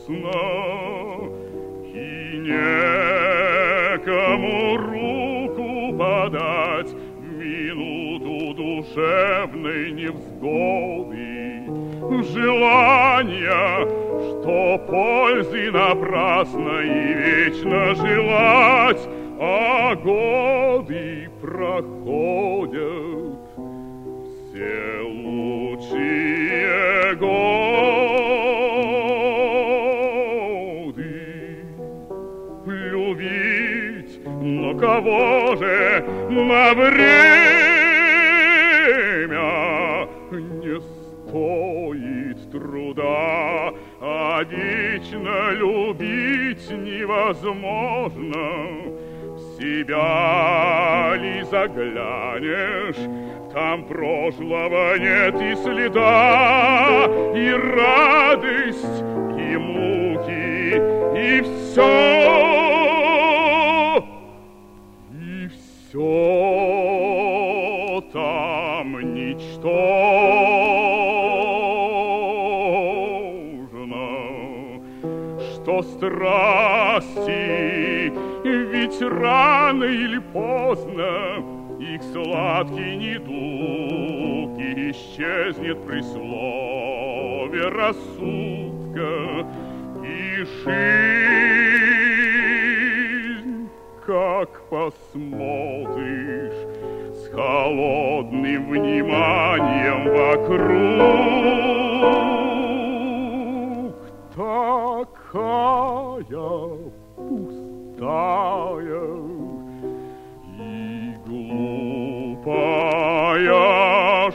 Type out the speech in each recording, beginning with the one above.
грустно, и некому руку подать в минуту душевной невзгоды, желания, что пользы напрасно и вечно желать, а годы проходят, все лучшие годы. Любить, но кого же на время не стоит труда, а вечно любить невозможно. В себя ли заглянешь, там прошлого нет и следа, и радость, и муки, и все там ничтожно, что страсти, ведь рано или поздно их сладкий недуг исчезнет при слове рассудка, и жизнь, как посмотришь с холодным вниманием вокруг, такая пустая и глупая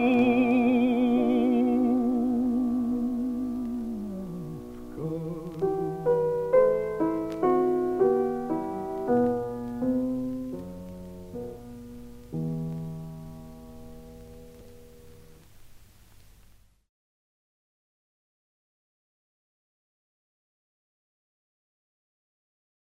шутка.